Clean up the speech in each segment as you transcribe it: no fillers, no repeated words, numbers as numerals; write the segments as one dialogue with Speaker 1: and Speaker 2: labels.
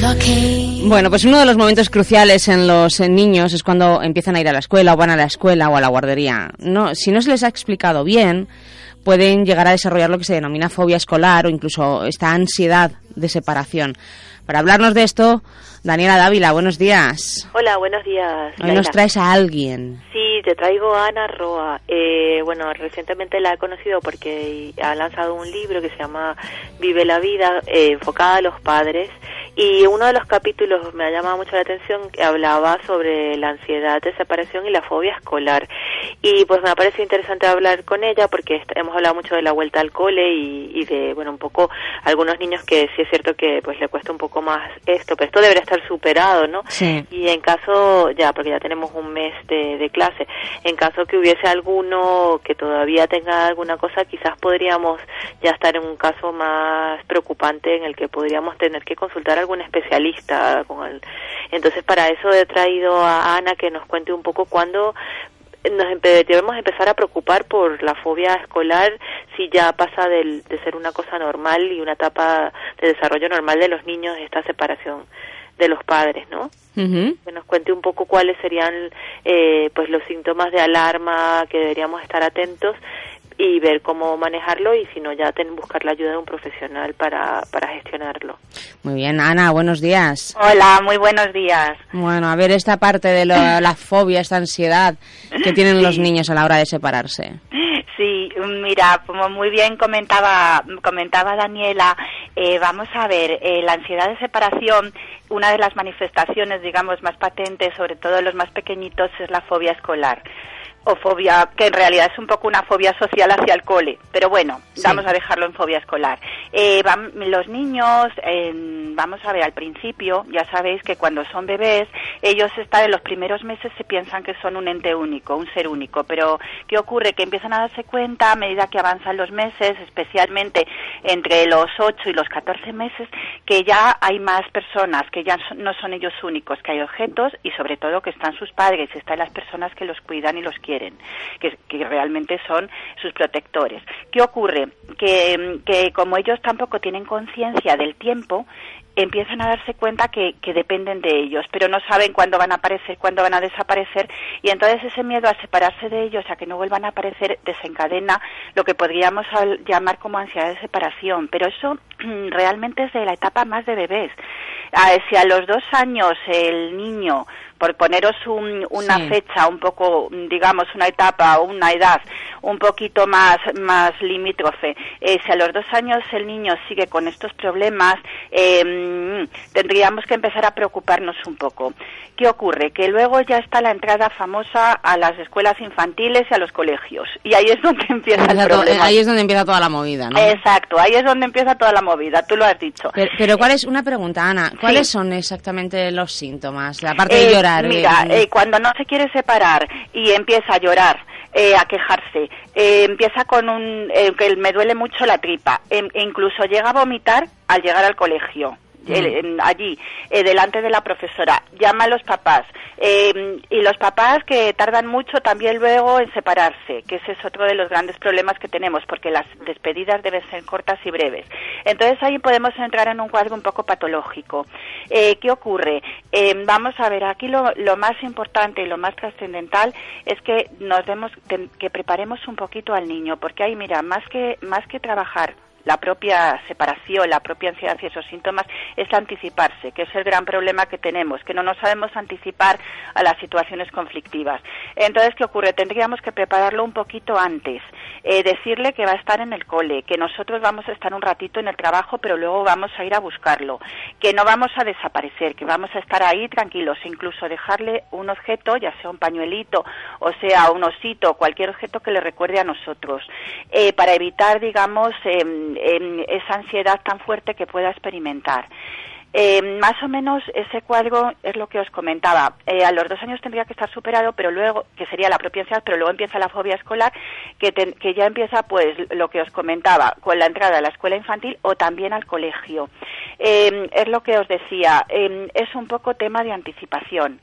Speaker 1: Bueno, pues uno de los momentos cruciales en los niños es cuando empiezan a ir a la escuela o van a la escuela o a la guardería. No, si no se les ha explicado bien, pueden llegar a desarrollar lo que se denomina fobia escolar o incluso esta ansiedad de separación. Para hablarnos de esto, Daniela Dávila, buenos días.
Speaker 2: Hola, buenos días.
Speaker 1: Hoy nos traes a alguien.
Speaker 2: Sí, te traigo a Ana Roa. Bueno, recientemente la he conocido porque ha lanzado un libro que se llama Vive la vida, enfocada a los padres. Y uno de los capítulos me ha llamado mucho la atención, que hablaba sobre la ansiedad de separación y la fobia escolar. Y pues me ha parecido interesante hablar con ella porque hemos hablado mucho de la vuelta al cole y de, bueno, un poco algunos niños que sí es cierto que pues le cuesta un poco más esto, pero esto debería estar superado, ¿no?
Speaker 1: Sí.
Speaker 2: Y en caso, ya, porque ya tenemos un mes de clase, en caso que hubiese alguno que todavía tenga alguna cosa, quizás podríamos ya estar en un caso más preocupante en el que podríamos tener que consultar a algún especialista. Entonces, para eso he traído a Ana que nos cuente un poco cuándo debemos empezar a preocupar por la fobia escolar, si ya pasa de ser una cosa normal y una etapa de desarrollo normal de los niños, esta separación de los padres, ¿no?
Speaker 1: Uh-huh.
Speaker 2: Que nos cuente un poco cuáles serían pues los síntomas de alarma que deberíamos estar atentos y ver cómo manejarlo, y si no ya buscar la ayuda de un profesional para gestionarlo.
Speaker 1: Muy bien, Ana, buenos días.
Speaker 3: Hola, muy buenos días.
Speaker 1: Bueno, a ver esta parte de la fobia, esta ansiedad que tienen los niños a la hora de separarse.
Speaker 3: Sí, mira, como muy bien comentaba Daniela, vamos a ver, la ansiedad de separación, una de las manifestaciones, digamos, más patentes, sobre todo en los más pequeñitos, es la fobia escolar. O fobia, que en realidad es un poco una fobia social hacia el cole, pero bueno, sí, vamos a dejarlo en fobia escolar. Los niños, vamos a ver, al principio, ya sabéis que cuando son bebés, ellos en los primeros meses se piensan que son un ente único, un ser único, pero ¿qué ocurre? Que empiezan a darse cuenta a medida que avanzan los meses, especialmente entre los 8 y los 14 meses, que ya hay más personas, que ya no son ellos únicos, que hay objetos y sobre todo que están sus padres, están las personas que los cuidan y los quieren, que realmente son sus protectores. ¿Qué ocurre? Que como ellos tampoco tienen conciencia del tiempo, empiezan a darse cuenta que dependen de ellos, pero no saben cuándo van a aparecer, cuándo van a desaparecer, y entonces ese miedo a separarse de ellos, a que no vuelvan a aparecer, desencadena lo que podríamos llamar como ansiedad de separación, pero eso realmente es de la etapa más de bebés. Si a los 2 años el niño, por poneros una
Speaker 1: sí,
Speaker 3: fecha un poco, digamos, una etapa o una edad un poquito más limítrofe, si a los 2 años el niño sigue con estos problemas, tendríamos que empezar a preocuparnos un poco. ¿Qué ocurre? Que luego ya está la entrada famosa a las escuelas infantiles y a los colegios, y ahí es donde empieza el problema.
Speaker 1: Ahí es donde empieza toda la movida, ¿no?
Speaker 3: Exacto, ahí es donde empieza toda la movida, tú lo has dicho.
Speaker 1: Pero ¿cuál es, una pregunta, Ana, ¿cuáles son exactamente los síntomas? Aparte de llorar.
Speaker 3: Mira, cuando no se quiere separar y empieza a llorar, a quejarse, empieza con que me duele mucho la tripa, incluso llega a vomitar al llegar al colegio. Allí, delante de la profesora, llama a los papás, y los papás que tardan mucho también luego en separarse, que ese es otro de los grandes problemas que tenemos, porque las despedidas deben ser cortas y breves. Entonces ahí podemos entrar en un cuadro un poco patológico. ¿Qué ocurre? Vamos a ver, aquí lo más importante y lo más trascendental es que que preparemos un poquito al niño, porque ahí, mira, más que trabajar la propia separación, la propia ansiedad y esos síntomas, es anticiparse, que es el gran problema que tenemos, que no nos sabemos anticipar a las situaciones conflictivas. Entonces, ¿qué ocurre? Tendríamos que prepararlo un poquito antes, decirle que va a estar en el cole, que nosotros vamos a estar un ratito en el trabajo, pero luego vamos a ir a buscarlo, que no vamos a desaparecer, que vamos a estar ahí tranquilos, incluso dejarle un objeto, ya sea un pañuelito, o sea un osito, cualquier objeto que le recuerde a nosotros, para evitar, digamos, esa ansiedad tan fuerte que pueda experimentar. Más o menos ese cuadro es lo que os comentaba. A los 2 años tendría que estar superado, pero luego, que sería la propia ansiedad, pero luego empieza la fobia escolar, que ya empieza, pues, lo que os comentaba, con la entrada a la escuela infantil o también al colegio. Es lo que os decía, es un poco tema de anticipación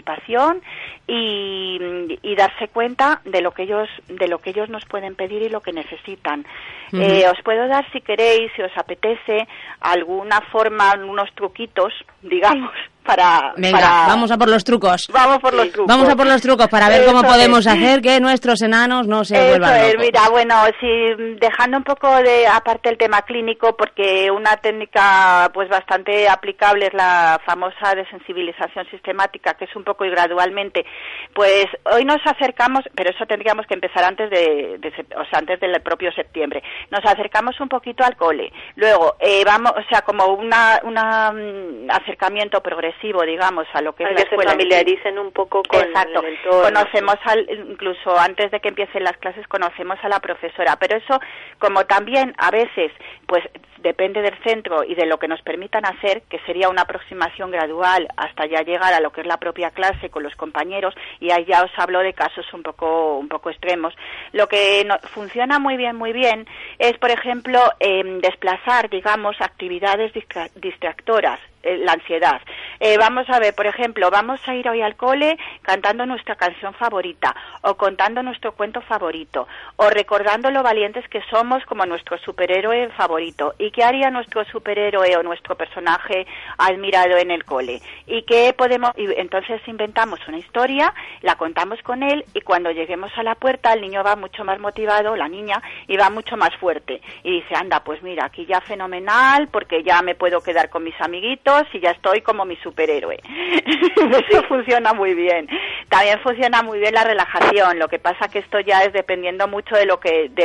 Speaker 3: y darse cuenta de lo que ellos nos pueden pedir y lo que necesitan. Os puedo dar, si queréis, si os apetece, alguna forma, unos truquitos, digamos, para...
Speaker 1: vamos a por los trucos.
Speaker 3: Vamos por los trucos.
Speaker 1: Vamos a por los trucos para ver cómo podemos hacer que nuestros enanos no se vuelvan locos.
Speaker 3: Mira, bueno, sí, dejando un poco de aparte el tema clínico, porque una técnica pues bastante aplicable es la famosa desensibilización sistemática, que es un poco y gradualmente. Pues hoy nos acercamos, pero eso tendríamos que empezar antes antes del propio septiembre. Nos acercamos un poquito al cole. Luego, vamos, o sea, como un acercamiento progresivo, digamos, a lo que es la escuela.
Speaker 2: Que se familiaricen un poco con el entorno.
Speaker 3: Conocemos incluso antes de que empiecen las clases, conocemos a la profesora, pero eso, como también a veces, pues depende del centro y de lo que nos permitan hacer, que sería una aproximación gradual hasta ya llegar a lo que es la propia clase con los compañeros, y ahí ya os hablo de casos un poco extremos. Lo que funciona muy bien es, por ejemplo, desplazar, digamos, actividades distractoras, la ansiedad. Vamos a ver, por ejemplo, vamos a ir hoy al cole cantando nuestra canción favorita, o contando nuestro cuento favorito, o recordando lo valientes que somos como nuestro superhéroe favorito. ¿Y qué haría nuestro superhéroe o nuestro personaje admirado en el cole? Y entonces inventamos una historia, la contamos con él, y cuando lleguemos a la puerta el niño va mucho más motivado, la niña, y va mucho más fuerte. Y dice, anda, pues mira, aquí ya fenomenal, porque ya me puedo quedar con mis amiguitos y ya estoy como mi superhéroe. Eso funciona muy bien. También funciona muy bien la relajación. Lo que pasa que esto ya es dependiendo mucho de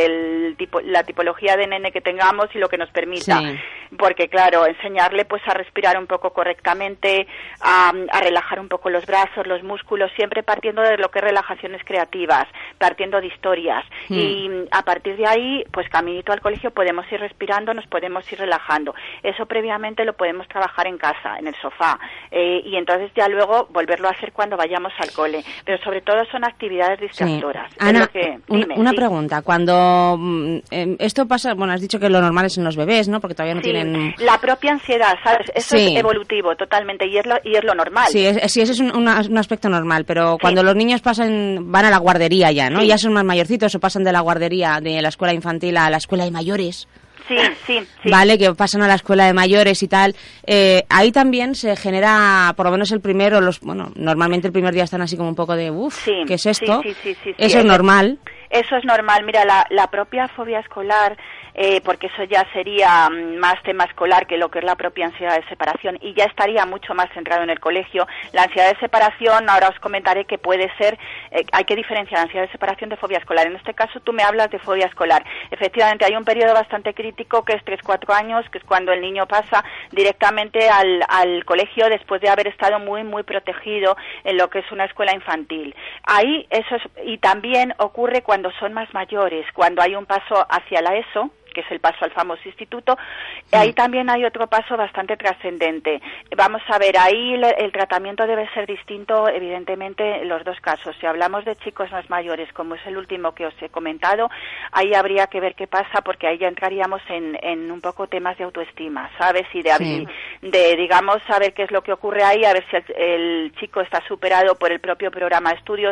Speaker 3: la tipología de nene que tengamos y lo que nos permita. Sí. Porque claro, enseñarle pues a respirar un poco correctamente, a relajar un poco los brazos, los músculos, siempre partiendo de lo que es relajaciones creativas, partiendo de historias. Y a partir de ahí, pues caminito al colegio podemos ir respirando, nos podemos ir relajando. Eso previamente lo podemos trabajar en casa, en el sofá, y entonces ya luego volverlo a hacer cuando vayamos al cole. Pero sobre todo son actividades distractoras.
Speaker 1: Sí. Ana, una pregunta. Cuando esto pasa, bueno, has dicho que lo normal es en los bebés, ¿no? Porque todavía no tienen...
Speaker 3: La propia ansiedad, ¿sabes? Eso es evolutivo totalmente, y es lo normal.
Speaker 1: Sí, ese es un aspecto normal, pero cuando los niños van a la guardería ya, ¿no? Ya son más mayorcitos, o pasan de la guardería, de la escuela infantil a la escuela de mayores.
Speaker 3: Sí.
Speaker 1: Vale, que pasan a la escuela de mayores y tal. Ahí también se genera, por lo menos el primero, normalmente el primer día están así como un poco de, ¿qué es esto?
Speaker 3: Sí,
Speaker 1: eso es normal.
Speaker 3: Eso es normal. Mira, la propia fobia escolar, porque eso ya sería más tema escolar que lo que es la propia ansiedad de separación, y ya estaría mucho más centrado en el colegio. La ansiedad de separación, ahora os comentaré que puede ser, hay que diferenciar ansiedad de separación de fobia escolar. En este caso tú me hablas de fobia escolar. Efectivamente hay un periodo bastante crítico que es 3-4 años, que es cuando el niño pasa directamente al colegio después de haber estado muy, muy protegido en lo que es una escuela infantil. Ahí y también ocurre cuando son más mayores, cuando hay un paso hacia la ESO, que es el paso al famoso instituto. Ahí también hay otro paso bastante trascendente. Vamos a ver, ahí el tratamiento debe ser distinto, evidentemente, en los dos casos. Si hablamos de chicos más mayores, como es el último que os he comentado, ahí habría que ver qué pasa, porque ahí ya entraríamos en un poco temas de autoestima, ¿sabes? Y de digamos, saber qué es lo que ocurre ahí, a ver si el chico está superado por el propio programa de estudios,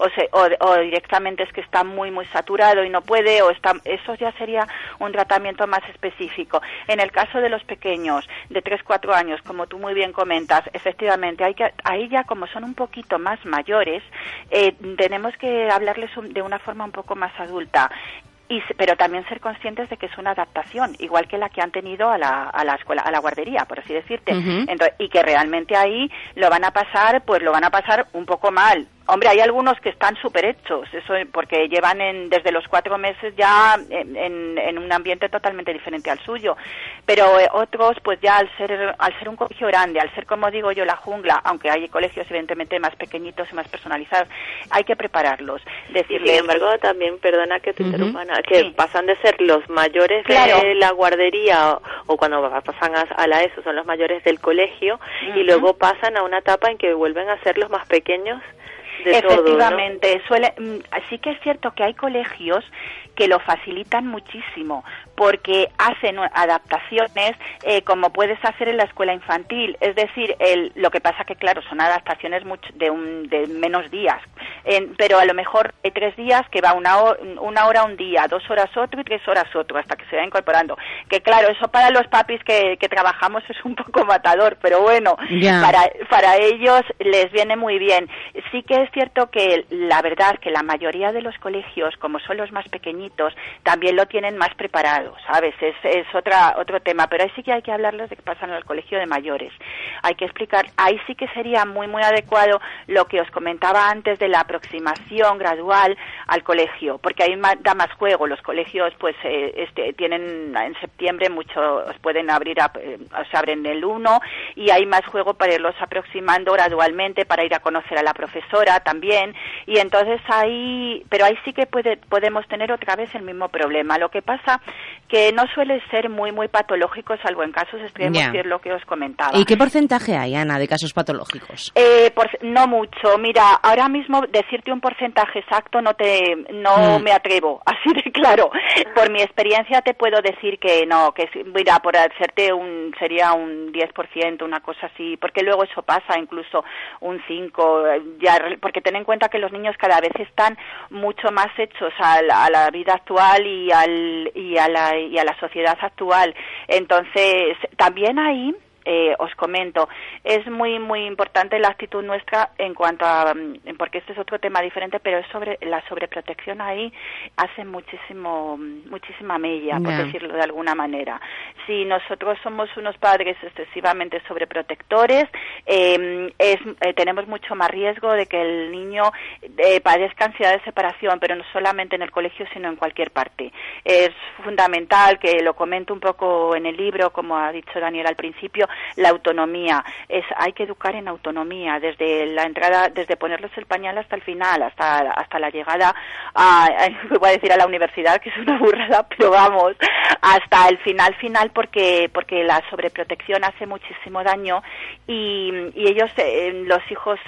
Speaker 3: o directamente es que está muy, muy saturado y no puede, eso ya sería un tratamiento más específico. En el caso de los pequeños, de 3-4 años, como tú muy bien comentas, efectivamente, ahí ya como son un poquito más mayores, tenemos que hablarles de una forma un poco más adulta. Pero también ser conscientes de que es una adaptación, igual que la que han tenido a la escuela, a la guardería, por así decirte. Entonces, y que realmente ahí lo van a pasar un poco mal. Hombre, hay algunos que están súper hechos, eso porque llevan desde los 4 meses ya en un ambiente totalmente diferente al suyo. Pero otros, pues ya al ser un colegio grande, al ser, como digo yo, la jungla, aunque hay colegios evidentemente más pequeñitos y más personalizados, hay que prepararlos. Decirles,
Speaker 2: sin embargo, también, perdona que te interrumpa, que pasan de ser los mayores de la guardería o cuando pasan a la ESO son los mayores del colegio, y luego pasan a una etapa en que vuelven a ser los más pequeños
Speaker 3: Efectivamente,
Speaker 2: todo, ¿no?
Speaker 3: Sí que es cierto que hay colegios que lo facilitan muchísimo, porque hacen adaptaciones como puedes hacer en la escuela infantil. Es decir, lo que pasa que, claro, son adaptaciones de menos días, pero a lo mejor hay 3 días que va una hora un día, 2 horas otro y 3 horas otro, hasta que se va incorporando. Que claro, eso para los papis que trabajamos es un poco matador, pero bueno, para ellos les viene muy bien. Sí que es cierto que la verdad que la mayoría de los colegios, como son los más pequeñitos, también lo tienen más preparado, ¿sabes? Es otro tema, pero ahí sí que hay que hablarles de que pasan al colegio de mayores. Hay que explicar, ahí sí que sería muy, muy adecuado lo que os comentaba antes de la aproximación gradual al colegio, porque ahí da más juego. Los colegios, pues, tienen en septiembre muchos, pueden abrir, se abren el 1 y hay más juego para irlos aproximando gradualmente, para ir a conocer a la profesora también, y entonces pero ahí sí que podemos tener otra vez el mismo problema. Lo que pasa que no suele ser muy, muy patológico, salvo en casos extremos, que es lo que os comentaba.
Speaker 1: ¿Y qué porcentaje hay, Ana, de casos patológicos?
Speaker 3: No mucho. Mira, ahora mismo decirte un porcentaje exacto no me atrevo, así de claro. Por mi experiencia te puedo decir que no, mira, por hacerte sería un 10%, una cosa así, porque luego eso pasa, incluso un 5%, porque ten en cuenta que los niños cada vez están mucho más hechos a la vida actual y a la sociedad actual. Entonces, también ahí os comento, es muy muy importante la actitud nuestra en cuanto a, porque este es otro tema diferente, pero es sobre la sobreprotección. Ahí hace muchísima mella, por decirlo de alguna manera. Si nosotros somos unos padres excesivamente sobreprotectores, tenemos mucho más riesgo de que el niño padezca ansiedad de separación, pero no solamente en el colegio, sino en cualquier parte. Es fundamental, que lo comento un poco en el libro, como ha dicho Daniel al principio, la autonomía. Hay que educar en autonomía, desde la entrada, desde ponerles el pañal hasta el final, hasta la llegada voy a decir a la universidad, que es una burrada, pero vamos, hasta el final, porque la sobreprotección hace muchísimo daño, y ellos, los hijos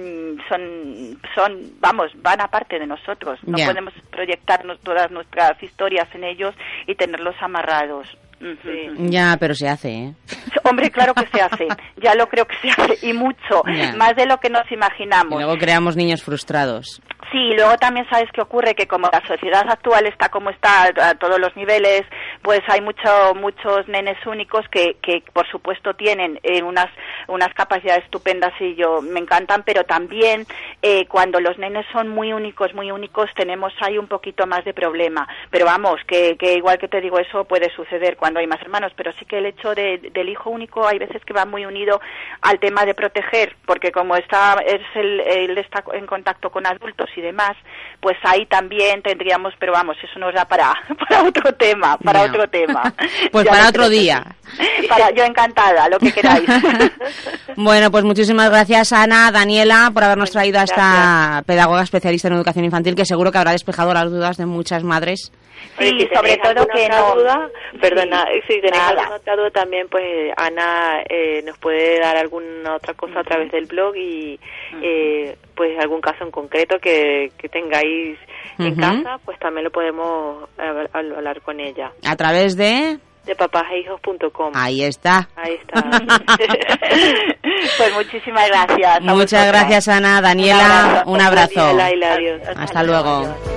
Speaker 3: van aparte de nosotros. No podemos proyectarnos todas nuestras historias en ellos y tenerlos amarrados.
Speaker 1: Sí. Ya, pero se hace, ¿eh?
Speaker 3: Hombre, claro que se hace. Ya lo creo que se hace, y mucho, más de lo que nos imaginamos.
Speaker 1: Y luego creamos niños frustrados.
Speaker 3: Sí, luego también sabes que ocurre que como la sociedad actual está como está a todos los niveles, pues hay muchos nenes únicos que por supuesto tienen unas capacidades estupendas y me encantan, pero también cuando los nenes son muy únicos tenemos ahí un poquito más de problema. Pero vamos, que igual que te digo, eso puede suceder cuando hay más hermanos, pero sí que el hecho del hijo único hay veces que va muy unido al tema de proteger, porque como él está en contacto con adultos y demás, pues ahí también tendríamos, pero vamos, eso nos da para otro tema, otro tema.
Speaker 1: Pues ya para otro día.
Speaker 3: Yo encantada, lo que queráis.
Speaker 1: Bueno, pues muchísimas gracias, Ana, Daniela, por habernos traído a esta pedagoga especialista en educación infantil, que seguro que habrá despejado las dudas de muchas madres.
Speaker 3: Sí, si sobre todo que no.
Speaker 2: Duda, perdona, si tenéis alguna otra duda también, pues Ana nos puede dar alguna otra cosa a través del blog y pues algún caso en concreto que tengáis en casa, pues también lo podemos hablar con ella.
Speaker 1: ¿A través de
Speaker 2: papaseihijos.com?
Speaker 1: Ahí está.
Speaker 3: Pues muchísimas gracias.
Speaker 1: Muchas gracias, Ana. Daniela, un abrazo.
Speaker 2: Adiós.
Speaker 1: Hasta luego. Adiós.